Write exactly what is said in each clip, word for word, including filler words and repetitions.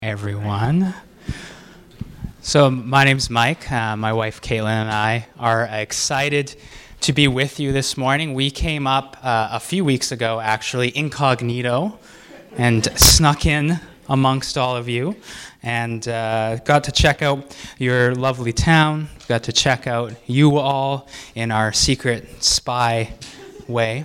Everyone. So my name's Mike. Uh, my wife Caitlin and I are excited to be with you this morning. We came up uh, a few weeks ago, actually, incognito, and snuck in amongst all of you, and uh, got to check out your lovely town. Got to check out you all in our secret spy way.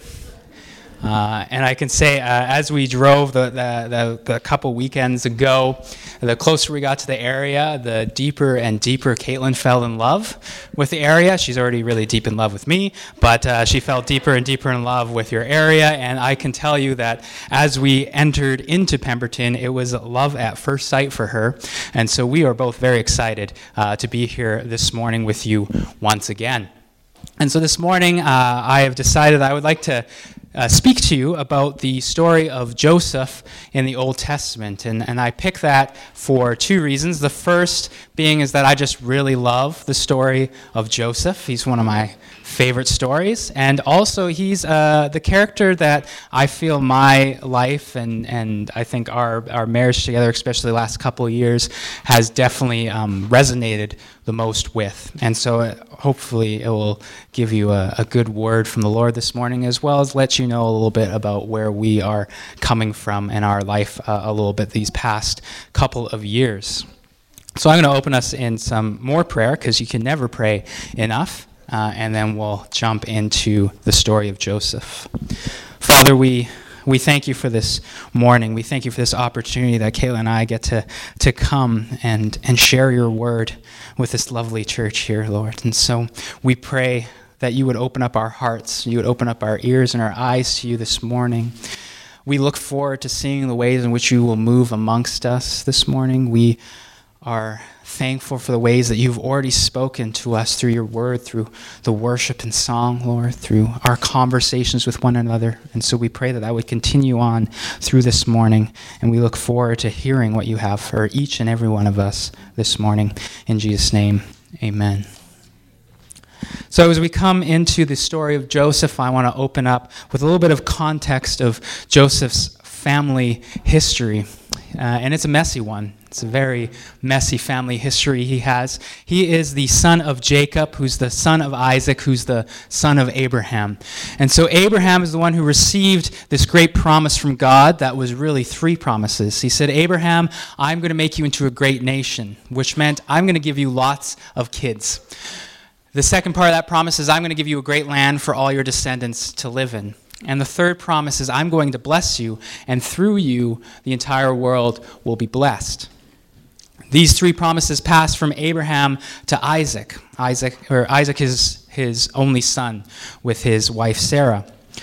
Uh, and I can say, uh, as we drove the, the, the, the couple weekends ago, the closer we got to the area, the deeper and deeper Caitlin fell in love with the area. She's already really deep in love with me, but uh, she fell deeper and deeper in love with your area. And I can tell you that as we entered into Pemberton, it was love at first sight for her. And so we are both very excited uh, to be here this morning with you once again. And so this morning, uh, I have decided I would like to Uh, speak to you about the story of Joseph in the Old Testament. And, and I pick that for two reasons. The first being is that I just really love the story of Joseph. He's one of my favorite stories. And also he's uh, the character that I feel my life and, and I think our, our marriage together, especially the last couple of years, has definitely um, resonated the most with. And so uh, hopefully it will give you a, a good word from the Lord this morning, as well as let you know a little bit about where we are coming from in our life uh, a little bit these past couple of years. So I'm going to open us in some more prayer, because you can never pray enough, uh, and then we'll jump into the story of Joseph. Father, we We thank you for this morning. We thank you for this opportunity that Kayla and I get to, to come and, and share your word with this lovely church here, Lord. And so we pray that you would open up our hearts, you would open up our ears and our eyes to you this morning. We look forward to seeing the ways in which you will move amongst us this morning. We are thankful for the ways that you've already spoken to us through your word, through the worship and song, Lord, through our conversations with one another. And so we pray that that would continue on through this morning, and we look forward to hearing what you have for each and every one of us this morning. In Jesus' name, amen. So as we come into the story of Joseph, I want to open up with a little bit of context of Joseph's family history. Uh, and it's a messy one. It's a very messy family history he has. He is the son of Jacob, who's the son of Isaac, who's the son of Abraham. And so Abraham is the one who received this great promise from God that was really three promises. He said, Abraham, I'm going to make you into a great nation, which meant I'm going to give you lots of kids. The second part of that promise is I'm going to give you a great land for all your descendants to live in. And the third promise is I'm going to bless you, and through you, the entire world will be blessed. These three promises pass from Abraham to Isaac. Isaac, or Isaac is his only son with his wife Sarah.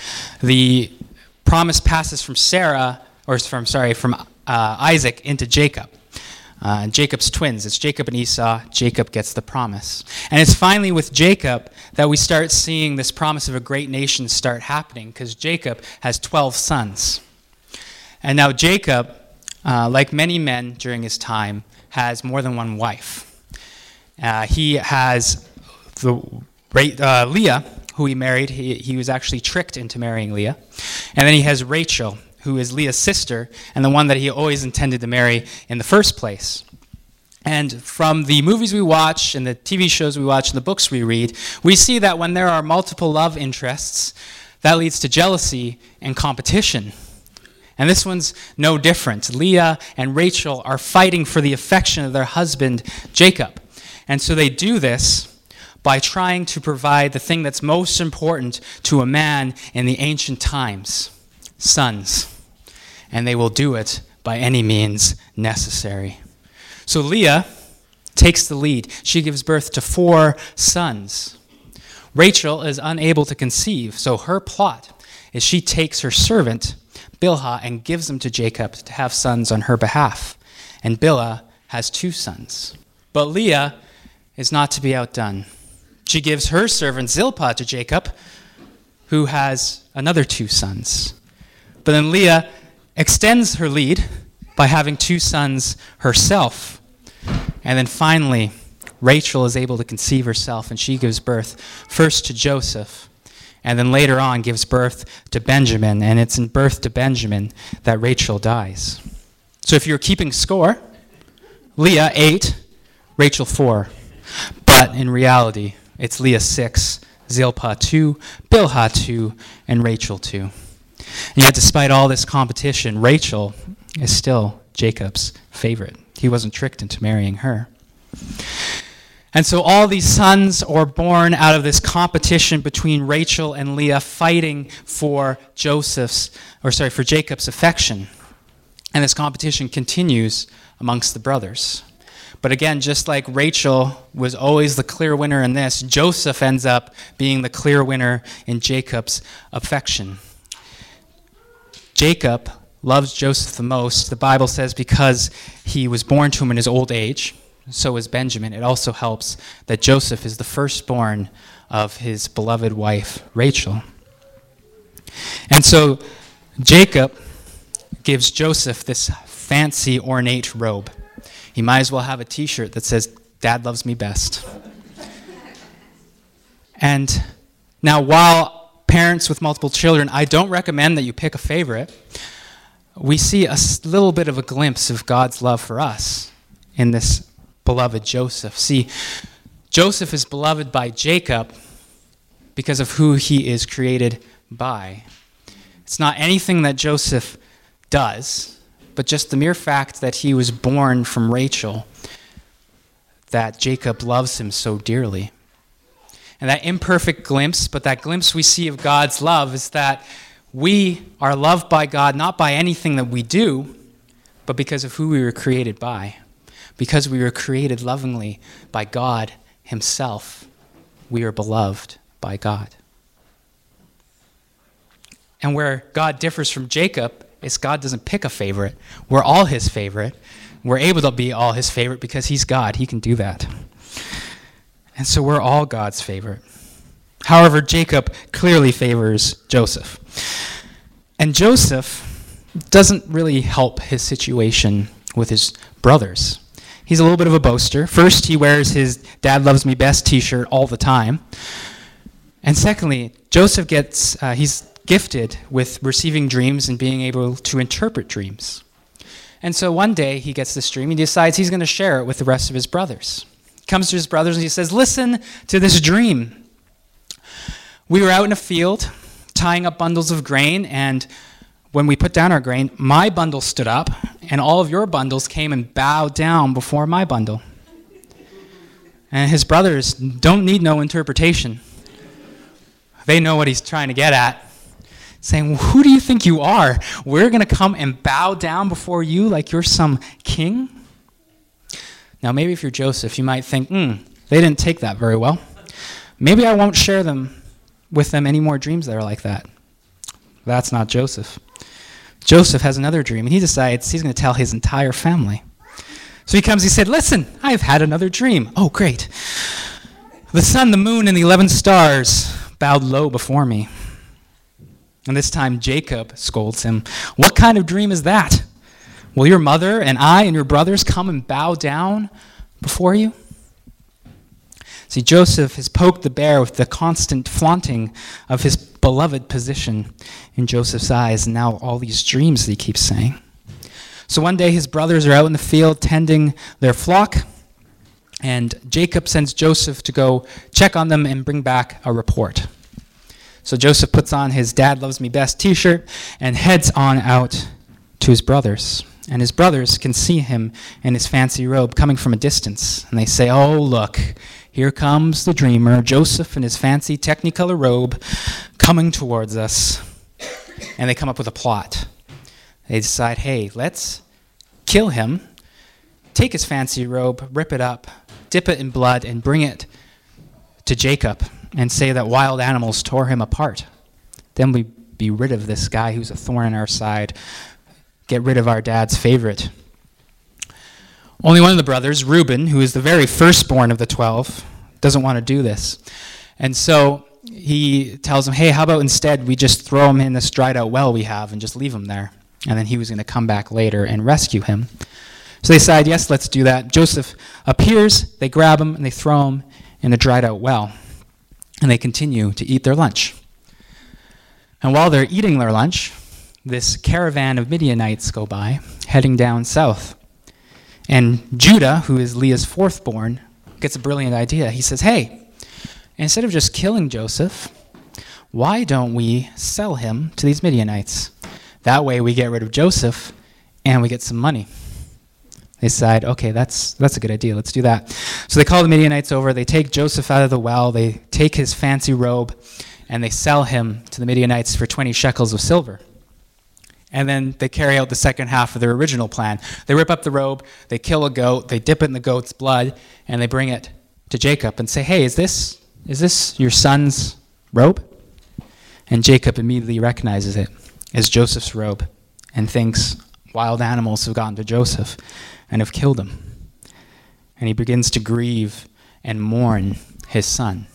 The promise passes from Sarah, or from sorry, from uh, Isaac into Jacob. Uh, Jacob's twins. It's Jacob and Esau. Jacob gets the promise. And it's finally with Jacob that we start seeing this promise of a great nation start happening, because Jacob has twelve sons. And now Jacob, uh, like many men during his time, has more than one wife. Uh, he has the uh, Leah, who he married. He, he was actually tricked into marrying Leah. And then he has Rachel, who is Leah's sister, and the one that he always intended to marry in the first place. And from the movies we watch, and the T V shows we watch, and the books we read, we see that when there are multiple love interests, that leads to jealousy and competition. And this one's no different. Leah and Rachel are fighting for the affection of their husband, Jacob. And so they do this by trying to provide the thing that's most important to a man in the ancient times, sons. And they will do it by any means necessary. So Leah takes the lead. She gives birth to four sons. Rachel is unable to conceive, so her plot is she takes her servant, Bilhah, and gives them to Jacob to have sons on her behalf. And Bilhah has two sons. But Leah is not to be outdone. She gives her servant Zilpah to Jacob, who has another two sons. But then Leah extends her lead by having two sons herself. And then finally, Rachel is able to conceive herself, and she gives birth first to Joseph, and then later on gives birth to Benjamin, and it's in birth to Benjamin that Rachel dies. So if you're keeping score, Leah eight, Rachel four. But in reality, it's Leah six, Zilpah two, Bilhah two, and Rachel two. And yet, despite all this competition, Rachel is still Jacob's favorite. He wasn't tricked into marrying her. And so all these sons are born out of this competition between Rachel and Leah, fighting for Joseph's, or sorry, for Jacob's affection. And this competition continues amongst the brothers. But again, just like Rachel was always the clear winner in this, Joseph ends up being the clear winner in Jacob's affection. Jacob loves Joseph the most, the Bible says, because he was born to him in his old age. So is Benjamin. It also helps that Joseph is the firstborn of his beloved wife, Rachel. And so Jacob gives Joseph this fancy, ornate robe. He might as well have a t-shirt that says, "Dad loves me best." And now, while parents with multiple children, I don't recommend that you pick a favorite, we see a little bit of a glimpse of God's love for us in this beloved Joseph. See, Joseph is beloved by Jacob because of who he is created by. It's not anything that Joseph does, but just the mere fact that he was born from Rachel, that Jacob loves him so dearly. And that imperfect glimpse, but that glimpse we see of God's love, is that we are loved by God not by anything that we do, but because of who we were created by. Because we were created lovingly by God himself, we are beloved by God. And where God differs from Jacob is God doesn't pick a favorite. We're all his favorite. We're able to be all his favorite because he's God. He can do that. And so we're all God's favorite. However, Jacob clearly favors Joseph. And Joseph doesn't really help his situation with his brothers. He's a little bit of a boaster. First, he wears his "Dad loves me best" t-shirt all the time. And secondly, Joseph gets, uh, he's gifted with receiving dreams and being able to interpret dreams. And so one day he gets this dream and he decides he's going to share it with the rest of his brothers. He comes to his brothers and he says, "Listen to this dream. We were out in a field tying up bundles of grain, and when we put down our grain, my bundle stood up, and all of your bundles came and bowed down before my bundle." And his brothers don't need no interpretation. They know what he's trying to get at, saying, "Who do you think you are? We're going to come and bow down before you like you're some king?" Now, maybe if you're Joseph, you might think, hmm, they didn't take that very well. Maybe I won't share them with them any more dreams that are like that. That's not Joseph. Joseph has another dream, and he decides he's going to tell his entire family. So he comes, he said, "Listen, I've had another dream." "Oh, great. The sun, the moon, and the eleven stars bowed low before me." And this time Jacob scolds him. "What kind of dream is that? Will your mother and I and your brothers come and bow down before you?" See, Joseph has poked the bear with the constant flaunting of his beloved position in Joseph's eyes, and now all these dreams that he keeps saying. So one day his brothers are out in the field tending their flock, and Jacob sends Joseph to go check on them and bring back a report. So Joseph puts on his "Dad loves me best" t-shirt and heads on out to his brothers. And his brothers can see him in his fancy robe coming from a distance. And they say, "Oh, look, here comes the dreamer, Joseph in his fancy Technicolor robe, coming towards us." And they come up with a plot. They decide, hey, let's kill him, take his fancy robe, rip it up, dip it in blood, and bring it to Jacob and say that wild animals tore him apart. Then we be rid of this guy who's a thorn in our side, get rid of our dad's favorite. Only one of the brothers, Reuben, who is the very firstborn of the twelve, doesn't want to do this. And so he tells him, hey, how about instead we just throw him in this dried out well we have and just leave him there. And then he was going to come back later and rescue him. So they decide, yes, let's do that. Joseph appears, they grab him, and they throw him in a dried out well. And they continue to eat their lunch. And while they're eating their lunch, this caravan of Midianites go by, heading down south. And Judah, who is Leah's fourth born, gets a brilliant idea. He says, hey, instead of just killing Joseph, why don't we sell him to these Midianites? That way we get rid of Joseph and we get some money. They decide, okay, that's that's a good idea. Let's do that. So they call the Midianites over. They take Joseph out of the well. They take his fancy robe, and they sell him to the Midianites for twenty shekels of silver. And then they carry out the second half of their original plan. They rip up the robe, they kill a goat, they dip it in the goat's blood, and they bring it to Jacob and say, hey, is this is this your son's robe? And Jacob immediately recognizes it as Joseph's robe and thinks wild animals have gotten to Joseph and have killed him. And he begins to grieve and mourn his son.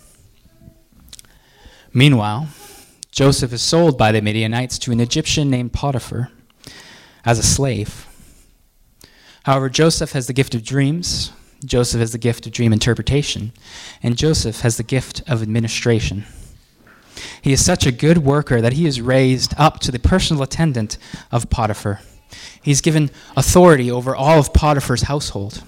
Meanwhile, Joseph is sold by the Midianites to an Egyptian named Potiphar as a slave. However, Joseph has the gift of dreams, Joseph has the gift of dream interpretation, and Joseph has the gift of administration. He is such a good worker that he is raised up to the personal attendant of Potiphar. He's given authority over all of Potiphar's household.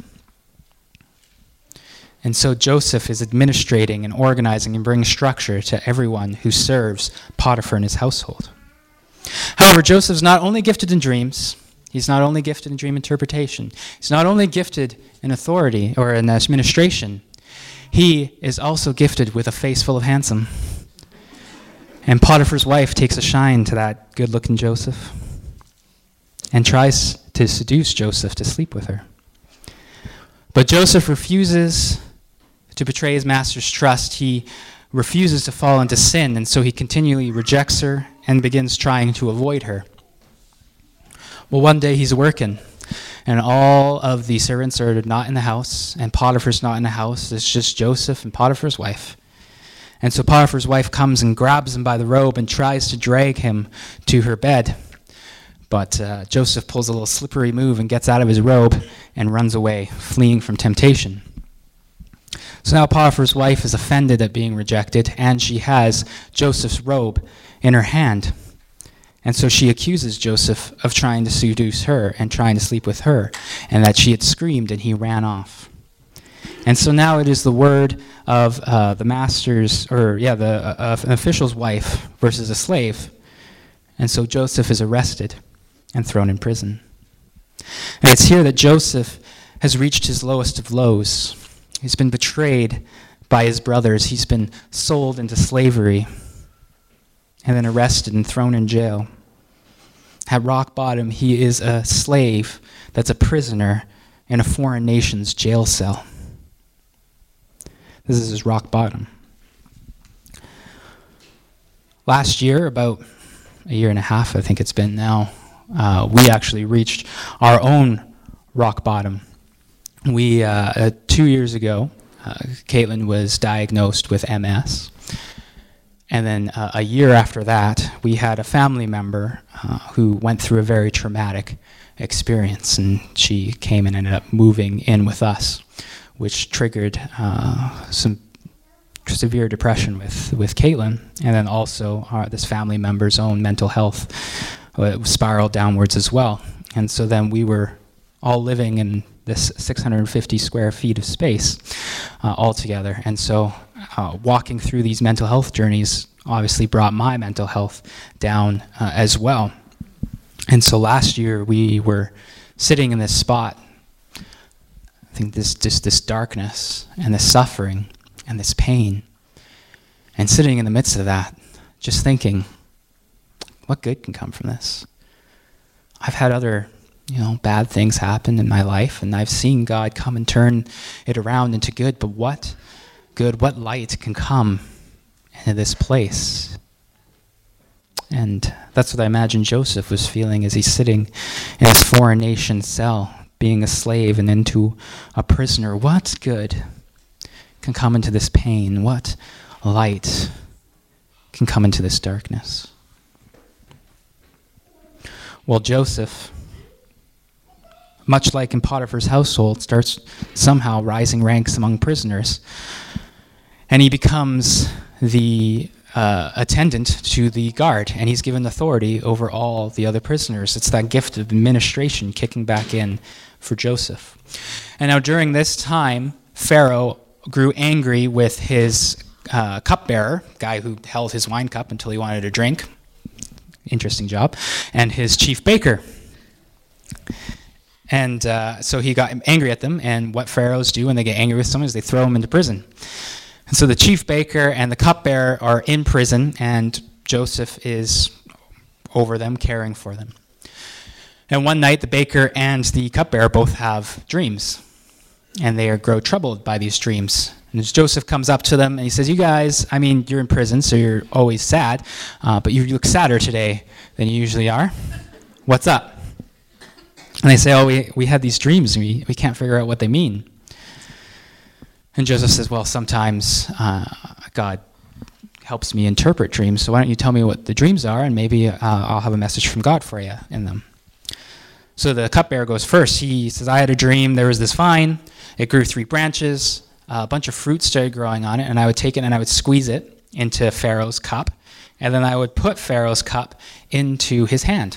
And so Joseph is administrating and organizing and bringing structure to everyone who serves Potiphar in his household. However, Joseph's not only gifted in dreams, he's not only gifted in dream interpretation, he's not only gifted in authority or in administration, he is also gifted with a face full of handsome. And Potiphar's wife takes a shine to that good-looking Joseph and tries to seduce Joseph to sleep with her. But Joseph refuses to betray his master's trust. He refuses to fall into sin, and so he continually rejects her and begins trying to avoid her. Well, one day he's working, and all of the servants are not in the house, and Potiphar's not in the house. It's just Joseph and Potiphar's wife. And so Potiphar's wife comes and grabs him by the robe and tries to drag him to her bed. But uh, Joseph pulls a little slippery move and gets out of his robe and runs away, fleeing from temptation. So now Potiphar's wife is offended at being rejected, and she has Joseph's robe in her hand. And so she accuses Joseph of trying to seduce her and trying to sleep with her, and that she had screamed and he ran off. And so now it is the word of uh, the master's, or yeah, the uh, an official's wife versus a slave. And so Joseph is arrested and thrown in prison. And it's here that Joseph has reached his lowest of lows. He's been betrayed by his brothers. He's been sold into slavery and then arrested and thrown in jail. At rock bottom, he is a slave that's a prisoner in a foreign nation's jail cell. This is his rock bottom. Last year, about a year and a half, I think it's been now, uh, we actually reached our own rock bottom. We, uh, uh, two years ago, uh, Caitlin was diagnosed with M S. And then uh, a year after that, we had a family member uh, who went through a very traumatic experience, and she came and ended up moving in with us, which triggered uh, some severe depression with, with Caitlin, and then also uh, this family member's own mental health uh, spiraled downwards as well. And so then we were all living in this six hundred fifty square feet of space uh, all together. And so uh, walking through these mental health journeys obviously brought my mental health down uh, as well. And so last year we were sitting in this spot, I think this just this darkness and this suffering and this pain, and sitting in the midst of that, just thinking, what good can come from this? I've had other, you know, bad things happen in my life, and I've seen God come and turn it around into good, but what good, what light can come into this place? And that's what I imagine Joseph was feeling as he's sitting in his foreign nation cell, being a slave and into a prisoner. What good can come into this pain? What light can come into this darkness? Well, Joseph, much like in Potiphar's household, starts somehow rising ranks among prisoners, and he becomes the uh, attendant to the guard, and he's given authority over all the other prisoners. It's that gift of administration kicking back in for Joseph. And now during this time, Pharaoh grew angry with his uh, cupbearer, guy who held his wine cup until he wanted a drink. Interesting job. And his chief baker. And uh, so he got angry at them, and what pharaohs do when they get angry with someone is they throw them into prison. And so the chief baker and the cupbearer are in prison, and Joseph is over them, caring for them. And one night, the baker and the cupbearer both have dreams, and they are, grow troubled by these dreams. And as Joseph comes up to them, and he says, you guys, I mean, you're in prison, so you're always sad, uh, but you look sadder today than you usually are. What's up? And they say, oh, we, we had these dreams, and we, we can't figure out what they mean. And Joseph says, well, sometimes uh, God helps me interpret dreams, so why don't you tell me what the dreams are, and maybe uh, I'll have a message from God for you in them. So the cupbearer goes first. He says, I had a dream. There was this vine. It grew three branches. Uh, a bunch of fruit started growing on it, and I would take it and I would squeeze it into Pharaoh's cup, and then I would put Pharaoh's cup into his hand.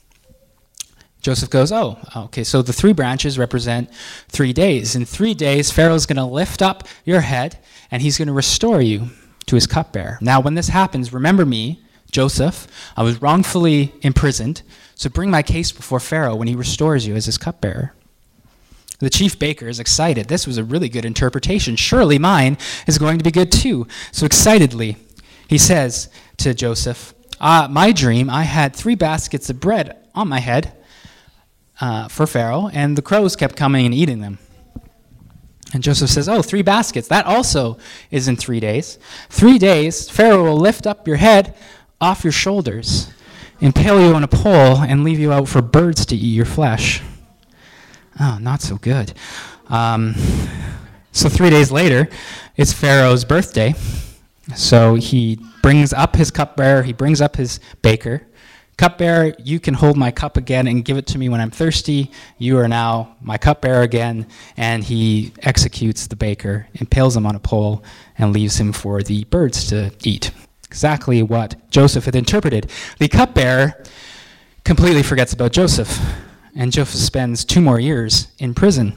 Joseph goes, oh, okay, so the three branches represent three days. In three days, Pharaoh's going to lift up your head, and he's going to restore you to his cupbearer. Now, when this happens, remember me, Joseph. I was wrongfully imprisoned, so bring my case before Pharaoh when he restores you as his cupbearer. The chief baker is excited. This was a really good interpretation. Surely mine is going to be good too. So excitedly, he says to Joseph, uh, my dream, I had three baskets of bread on my head, Uh, for Pharaoh, and the crows kept coming and eating them. And Joseph says, oh, three baskets. That also is in three days. Three days, Pharaoh will lift up your head off your shoulders, impale you on a pole, and leave you out for birds to eat your flesh. Oh, not so good. Um, so three days later, it's Pharaoh's birthday. So he brings up his cupbearer, he brings up his baker. Cupbearer, you can hold my cup again and give it to me when I'm thirsty. You are now my cupbearer again. And he executes the baker, impales him on a pole, and leaves him for the birds to eat. Exactly what Joseph had interpreted. The cupbearer completely forgets about Joseph, and Joseph spends two more years in prison.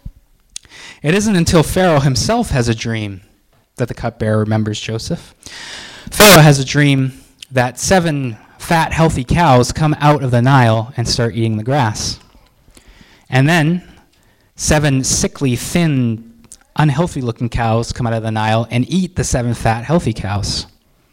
It isn't until Pharaoh himself has a dream that the cupbearer remembers Joseph. Pharaoh has a dream that seven fat, healthy cows come out of the Nile and start eating the grass. And then seven sickly, thin, unhealthy-looking cows come out of the Nile and eat the seven fat, healthy cows.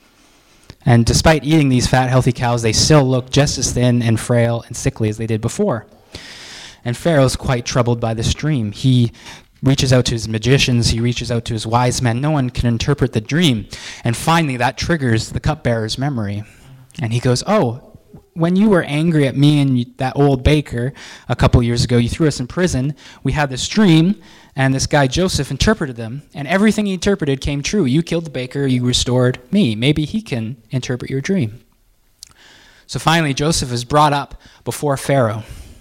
And despite eating these fat, healthy cows, they still look just as thin and frail and sickly as they did before. And Pharaoh's quite troubled by this dream. He reaches out to his magicians, he reaches out to his wise men. No one can interpret the dream. And finally, that triggers the cupbearer's memory. And he goes, oh, when you were angry at me and you, that old baker a couple years ago, you threw us in prison, we had this dream, and this guy Joseph interpreted them, and everything he interpreted came true. You killed the baker, you restored me. Maybe he can interpret your dream. So finally, Joseph is brought up before Pharaoh,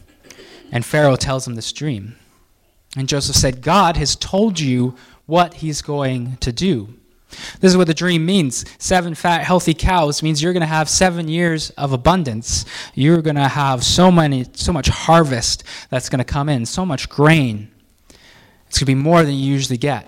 and Pharaoh tells him this dream. And Joseph said, God has told you what he's going to do. This is what the dream means. Seven fat, healthy cows means you're going to have seven years of abundance. You're going to have so many, so much harvest that's going to come in, so much grain. It's going to be more than you usually get.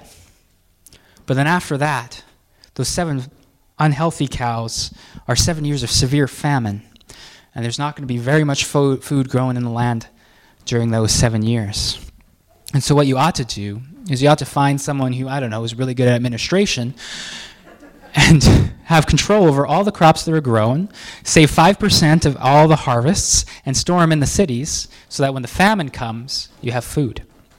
But then after that, those seven unhealthy cows are seven years of severe famine. And there's not going to be very much fo- food growing in the land during those seven years. And so what you ought to do is you ought to find someone who, I don't know, is really good at administration and have control over all the crops that are grown, save five percent of all the harvests, and store them in the cities so that when the famine comes, you have food.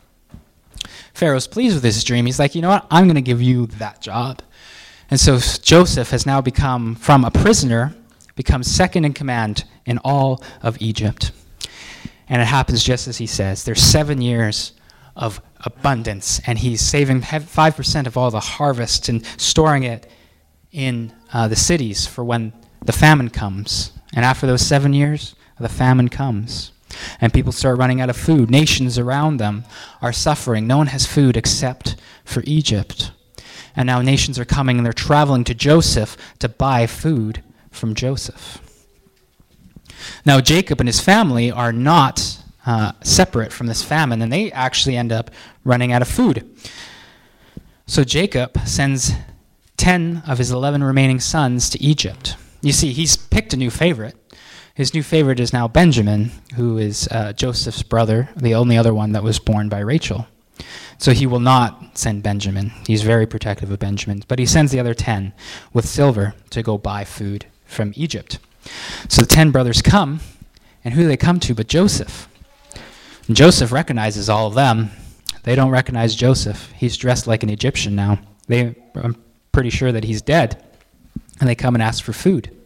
Pharaoh's pleased with this dream. He's like, you know what? I'm going to give you that job. And so Joseph has now become, from a prisoner, becomes second in command in all of Egypt. And it happens just as he says. There's seven years of abundance, and he's saving five percent of all the harvest and storing it in uh, the cities for when the famine comes. And after those seven years, the famine comes, and people start running out of food. Nations around them are suffering. No one has food except for Egypt. And now nations are coming, and they're traveling to Joseph to buy food from Joseph. Now Jacob and his family are not uh, separate from this famine, and they actually end up running out of food. So Jacob sends ten of his eleven remaining sons to Egypt. You see, he's picked a new favorite. His new favorite is now Benjamin, who is uh, Joseph's brother, the only other one that was born by Rachel. So he will not send Benjamin. He's very protective of Benjamin. But he sends the other ten with silver to go buy food from Egypt. So the ten brothers come, and who do they come to but Joseph? And Joseph recognizes all of them. They don't recognize Joseph. He's dressed like an Egyptian now. They, I'm pretty sure that he's dead. And they come and ask for food.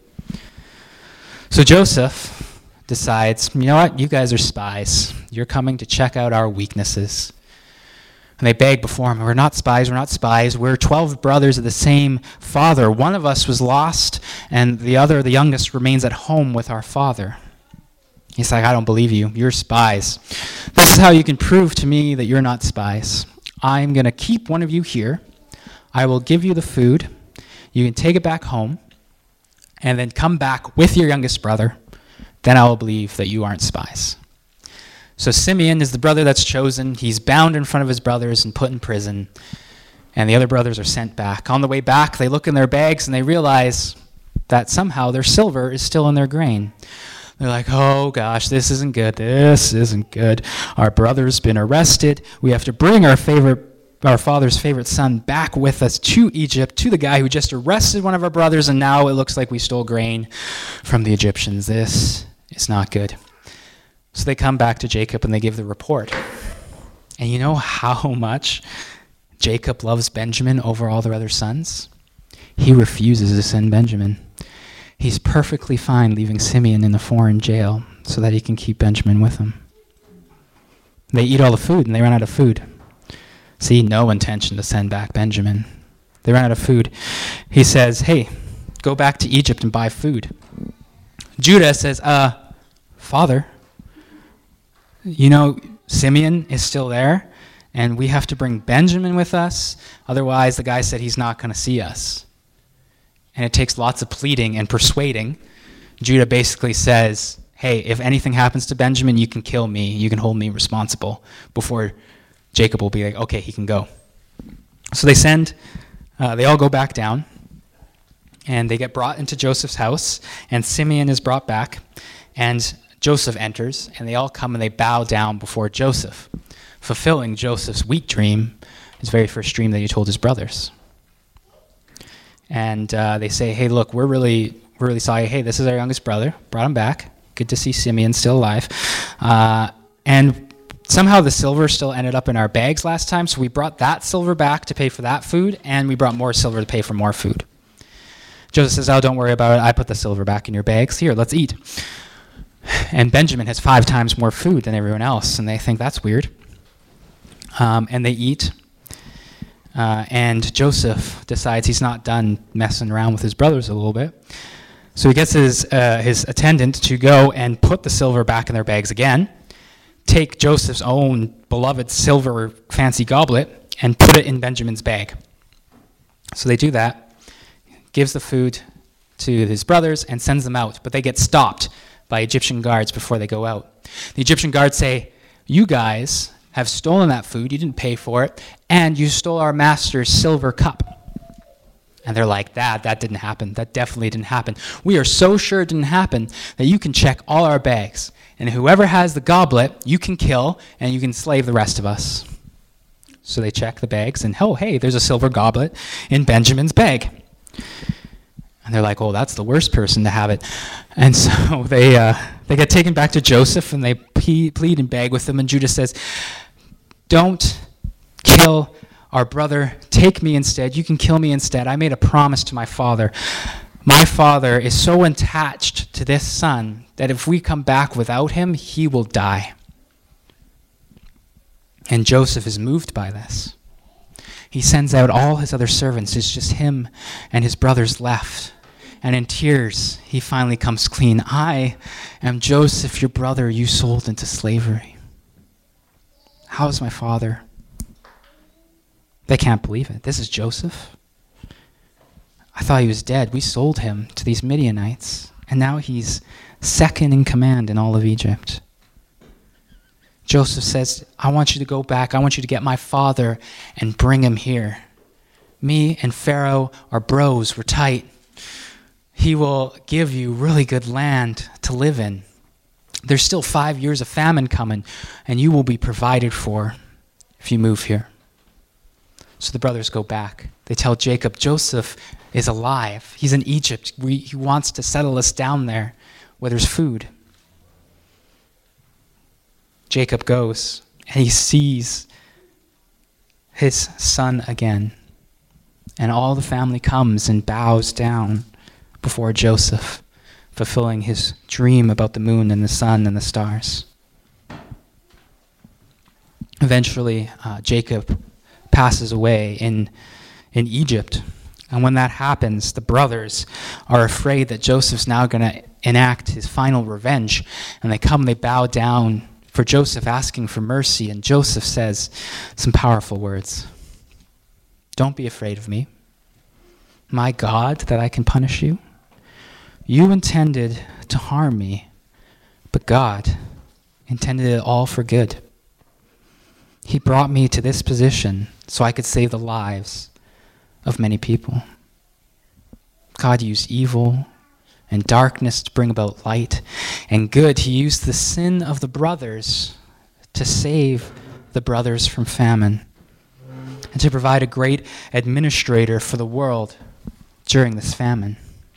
So Joseph decides, you know what, you guys are spies. You're coming to check out our weaknesses. And they beg before him, we're not spies, we're not spies. We're twelve brothers of the same father. One of us was lost, and the other, the youngest, remains at home with our father. He's like, I don't believe you. You're spies. This is how you can prove to me that you're not spies. I'm going to keep one of you here. I will give you the food. You can take it back home, and then come back with your youngest brother. Then I will believe that you aren't spies. So Simeon is the brother that's chosen. He's bound in front of his brothers and put in prison. And the other brothers are sent back. On the way back, they look in their bags and they realize that somehow their silver is still in their grain. They're like, oh gosh, this isn't good. This isn't good. Our brother's been arrested. We have to bring our favorite, our father's favorite son back with us to Egypt, to the guy who just arrested one of our brothers, and now it looks like we stole grain from the Egyptians. This is not good. So they come back to Jacob and they give the report. And you know how much Jacob loves Benjamin over all their other sons? He refuses to send Benjamin. He's perfectly fine leaving Simeon in the foreign jail so that he can keep Benjamin with him. They eat all the food and they run out of food. See, no intention to send back Benjamin. They run out of food. He says, hey, go back to Egypt and buy food. Judah says, uh, Father, you know, Simeon is still there, and we have to bring Benjamin with us. Otherwise, the guy said he's not going to see us. And it takes lots of pleading and persuading. Judah basically says, hey, if anything happens to Benjamin, you can kill me. You can hold me responsible, before Jacob will be like, okay, he can go. So they send, uh, they all go back down, and they get brought into Joseph's house, and Simeon is brought back, and Joseph enters, and they all come and they bow down before Joseph, fulfilling Joseph's weak dream, his very first dream that he told his brothers. And uh, they say, hey, look, we're really, we're really sorry. Hey, this is our youngest brother. Brought him back. Good to see Simeon still alive. Uh, and somehow the silver still ended up in our bags last time, so we brought that silver back to pay for that food, and we brought more silver to pay for more food. Joseph says, oh, don't worry about it. I put the silver back in your bags. Here, let's eat. And Benjamin has five times more food than everyone else, and they think that's weird. Um, and they eat. Uh, and Joseph decides he's not done messing around with his brothers a little bit. So he gets his, uh, his attendant to go and put the silver back in their bags again, take Joseph's own beloved silver fancy goblet, and put it in Benjamin's bag. So they do that, gives the food to his brothers, and sends them out. But they get stopped by Egyptian guards before they go out. The Egyptian guards say, you guys have stolen that food, you didn't pay for it, and you stole our master's silver cup. And they're like, that, that didn't happen. That definitely didn't happen. We are so sure it didn't happen that you can check all our bags. And whoever has the goblet, you can kill, and you can slave the rest of us. So they check the bags, and oh, hey, there's a silver goblet in Benjamin's bag. And they're like, oh, that's the worst person to have it. And so they uh, they get taken back to Joseph, and they plead and beg with him. And Judah says, don't kill our brother. Take me instead. You can kill me instead. I made a promise to my father. My father is so attached to this son that if we come back without him, he will die. And Joseph is moved by this. He sends out all his other servants. It's just him and his brothers left. And in tears, he finally comes clean. I am Joseph, your brother, you sold into slavery. How is my father? They can't believe it. This is Joseph? I thought he was dead. We sold him to these Midianites, and now he's second in command in all of Egypt. Joseph says, I want you to go back. I want you to get my father and bring him here. Me and Pharaoh are bros. We're tight. He will give you really good land to live in. There's still five years of famine coming, and you will be provided for if you move here. So the brothers go back. They tell Jacob, Joseph is alive. He's in Egypt. We, he wants to settle us down there where there's food. Jacob goes, and he sees his son again. And all the family comes and bows down before Joseph, fulfilling his dream about the moon and the sun and the stars. Eventually, uh, Jacob passes away in, in Egypt. And when that happens, the brothers are afraid that Joseph's now going to enact his final revenge. And they come, they bow down for Joseph, asking for mercy. And Joseph says some powerful words. Don't be afraid of me, my God, that I can punish you. You intended to harm me, but God intended it all for good. He brought me to this position so I could save the lives of many people. God used evil and darkness to bring about light, and good. He used the sin of the brothers to save the brothers from famine, and to provide a great administrator for the world during this famine.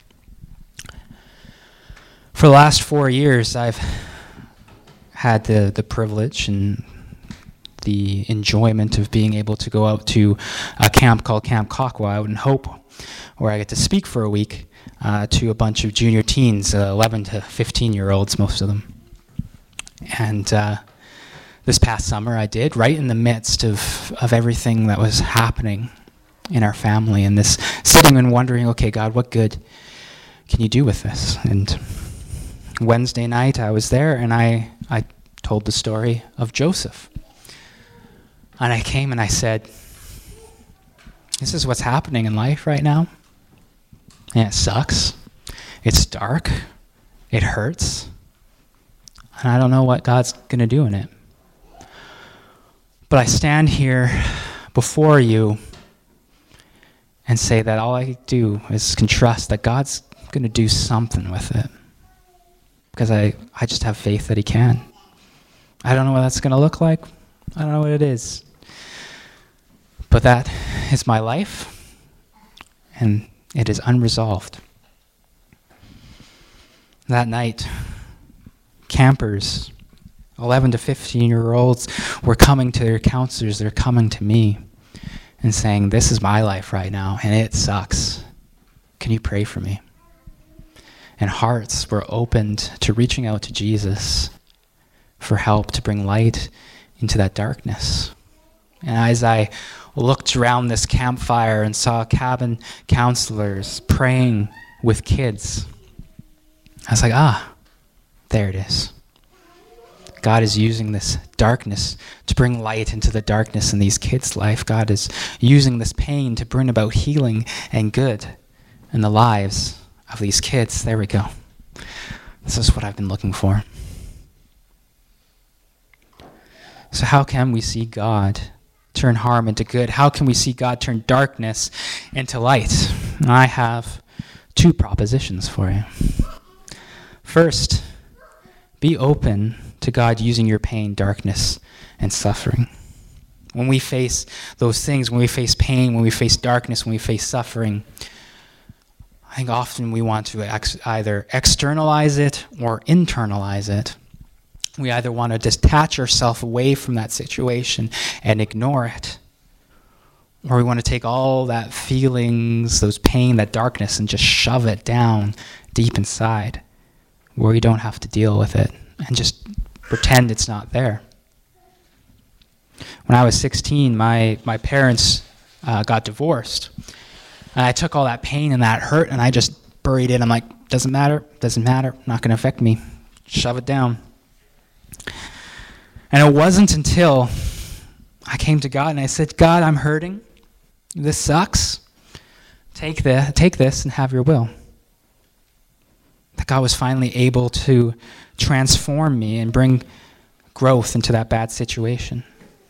For the last four years, I've had the, the privilege and the enjoyment of being able to go out to a camp called Camp Kakwa out in Hope, where I get to speak for a week uh, to a bunch of junior teens, uh, eleven to fifteen-year-olds, most of them. And uh, this past summer I did, right in the midst of, of everything that was happening in our family, and this sitting and wondering, okay, God, what good can you do with this? And Wednesday night I was there, and I, I told the story of Joseph. And I came and I said, this is what's happening in life right now. And it sucks. It's dark. It hurts. And I don't know what God's going to do in it. But I stand here before you and say that all I do is can trust that God's going to do something with it. Because I, I just have faith that he can. I don't know what that's going to look like. I don't know what it is. But that is my life, and it is unresolved. That night, campers, eleven to fifteen-year-olds, were coming to their counselors. They're coming to me and saying, this is my life right now, and it sucks. Can you pray for me? And hearts were opened to reaching out to Jesus for help to bring light into that darkness. And as I looked around this campfire and saw cabin counselors praying with kids, I was like, ah, there it is. God is using this darkness to bring light into the darkness in these kids' life. God is using this pain to bring about healing and good in the lives of these kids. There we go. This is what I've been looking for. So how can we see God turn harm into good? How can we see God turn darkness into light? And I have two propositions for you. First, be open to God using your pain, darkness, and suffering. When we face those things, when we face pain, when we face darkness, when we face suffering, I think often we want to ex- either externalize it or internalize it. We either want to detach ourselves away from that situation and ignore it, or we want to take all that feelings, those pain, that darkness, and just shove it down deep inside where we don't have to deal with it and just pretend it's not there. When I was sixteen, my, my parents uh, got divorced. And I took all that pain and that hurt and I just buried it. I'm like, doesn't matter, doesn't matter, not going to affect me. Shove it down. And it wasn't until I came to God and I said, God, I'm hurting. This sucks. Take the, take this and have your will. That God was finally able to transform me and bring growth into that bad situation.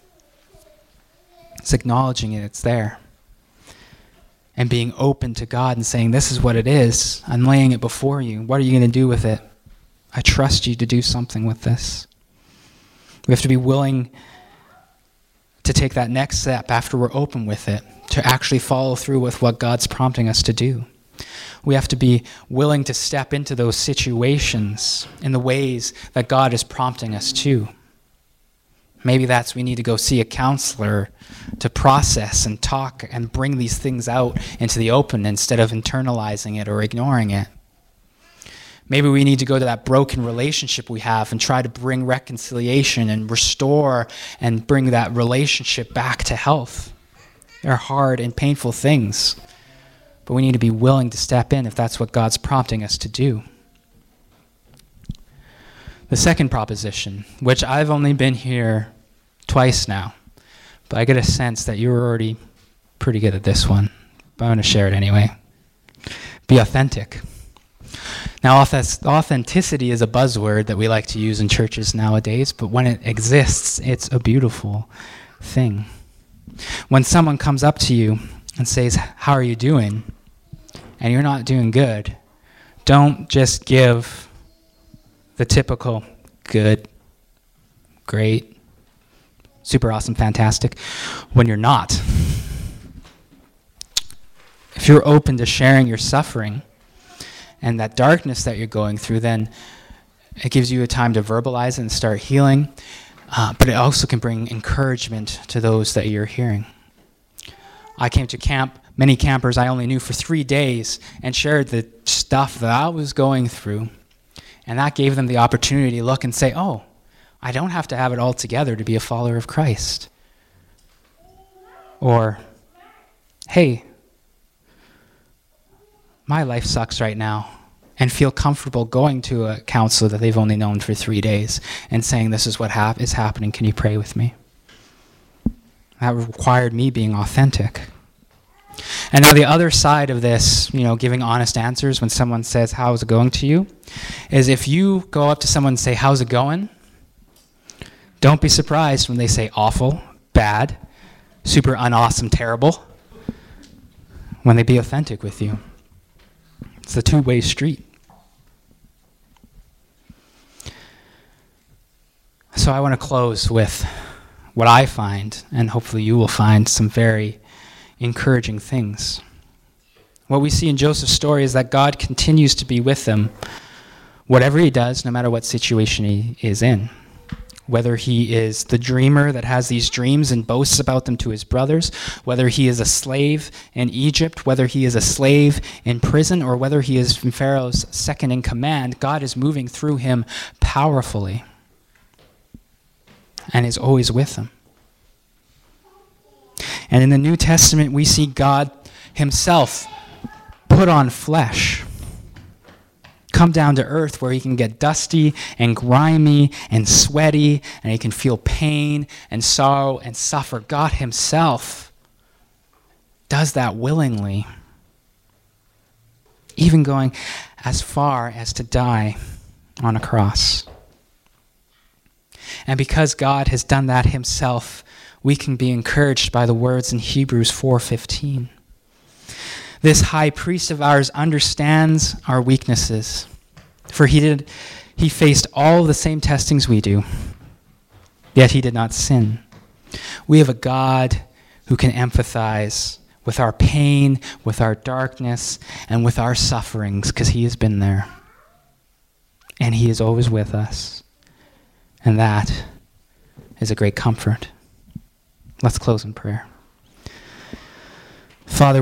It's acknowledging it, it's there. And being open to God and saying, this is what it is. I'm laying it before you. What are you going to do with it? I trust you to do something with this. We have to be willing to take that next step after we're open with it, to actually follow through with what God's prompting us to do. We have to be willing to step into those situations in the ways that God is prompting us to. Maybe that's we need to go see a counselor to process and talk and bring these things out into the open instead of internalizing it or ignoring it. Maybe we need to go to that broken relationship we have and try to bring reconciliation and restore and bring that relationship back to health. They're hard and painful things, but we need to be willing to step in if that's what God's prompting us to do. The second proposition, which I've only been here twice now, but I get a sense that you're already pretty good at this one, but I'm going to share it anyway. Be authentic. Now, authenticity is a buzzword that we like to use in churches nowadays, but when it exists, it's a beautiful thing. When someone comes up to you and says, how are you doing? And you're not doing good, don't just give the typical good, great, super awesome, fantastic, when you're not. If you're open to sharing your suffering and that darkness that you're going through, then it gives you a time to verbalize it and start healing, uh, but it also can bring encouragement to those that you're hearing. I came to camp, many campers I only knew for three days, and shared the stuff that I was going through, and that gave them the opportunity to look and say, oh, I don't have to have it all together to be a follower of Christ. Or, hey, my life sucks right now, and feel comfortable going to a counselor that they've only known for three days and saying, this is what hap- is happening, can you pray with me? That required me being authentic. And now the other side of this, you know, giving honest answers when someone says, how's it going to you, is if you go up to someone and say, how's it going? Don't be surprised when they say awful, bad, super unawesome, terrible, when they be authentic with you. It's a two-way street. So I want to close with what I find, and hopefully you will find some very encouraging things. What we see in Joseph's story is that God continues to be with him, whatever he does, no matter what situation he is in. Whether he is the dreamer that has these dreams and boasts about them to his brothers, whether he is a slave in Egypt, whether he is a slave in prison, or whether he is Pharaoh's second in command, God is moving through him powerfully and is always with him. And in the New Testament, we see God himself put on flesh, come down to earth where he can get dusty and grimy and sweaty, and he can feel pain and sorrow and suffer. God himself does that willingly, even going as far as to die on a cross. And because God has done that himself, we can be encouraged by the words in Hebrews four fifteen. This high priest of ours understands our weaknesses, for he did he faced all the same testings we do, yet he did not sin. We have a God who can empathize with our pain, with our darkness, and with our sufferings, because he has been there. And he is always with us. And that is a great comfort. Let's close in prayer. Father,